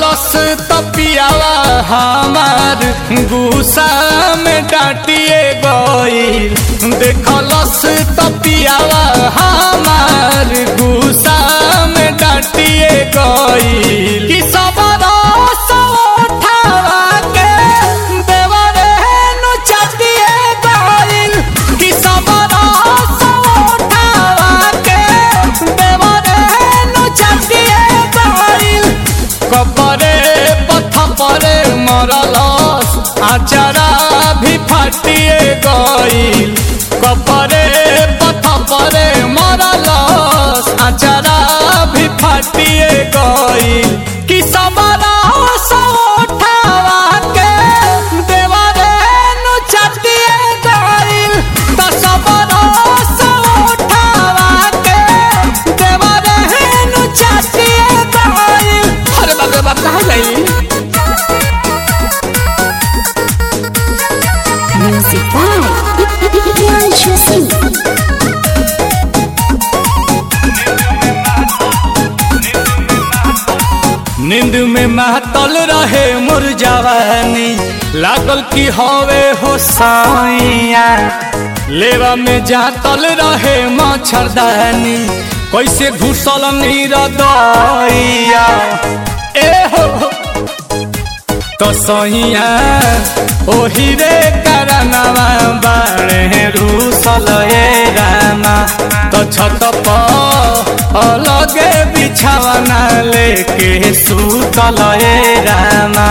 देखलस तपियावा हमार गुस्सा में डांटिए गईल। देखलस तपियावा हमार गुस्सा में डांटिए गईल। कि सब रस उठावा के देवरे नु चाटिए गईल। कि सब रस उठावा के देवरे नु चाटिए गईल। कपरे पथ परे मरलस आचारा भी फाटिए गईल। कपरे पथ परे मरलस आचारा भी फाटिए गईल। कि सब रस उठावा के देवरे नु चाटिए गईल। त सब रस उठावा के देवरे नु चाटिए गईल। अरे बाप रे बाप कहाँ गई? Music by Priyanshu Singh. नींद में महतल रहे मोर जवानी, लागल की हवे हो साइया। लेवा में जातल रहे मच्छरदानी, कैसे घुसल नीरदैया। ए हो तो सहिया ओही रे करनवा बाणे रूसल ए रामा। तो छत पर अलगे बिछावना लेके सुतल ए रामा।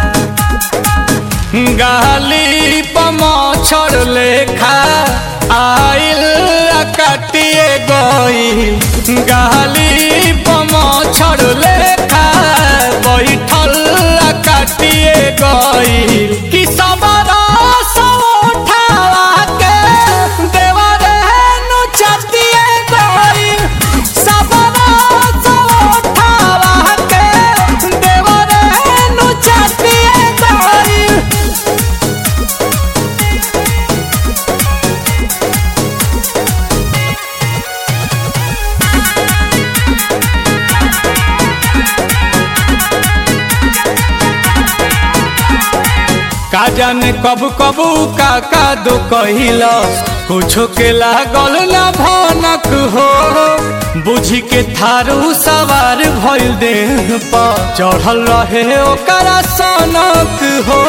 गाली पर मच्छर लेखा आइल काटिए गईल। गाली पर मच्छर लेखा बैठल काटिए गईल। कि सब रस उठावा के देवरे नु चाटिए गईल। सब रस उठावा के देवरे नु चाटिए गईल। का जाने कब कबू का दो कहिलस, कुछो के लागल ना भनक हो। बुझी के थारू सवार भइल देह पर, चढ़ल रहे ओकरा सनक हो।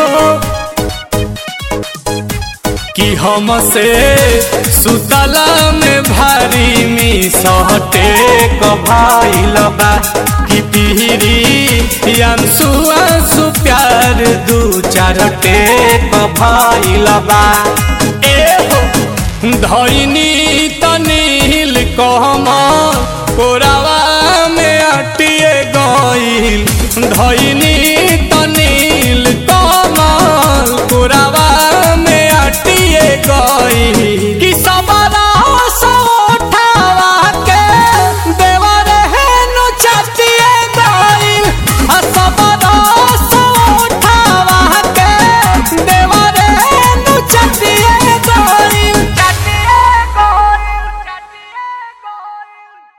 कि हमसे सुतला में भारी मिसहटे कभाइल बा। कि पीरी आंसू आंसू प्यार दू चार टेक भइल बा। ए हो धइनी तनील कहमा कोरावा में अटिए गईल। धइनी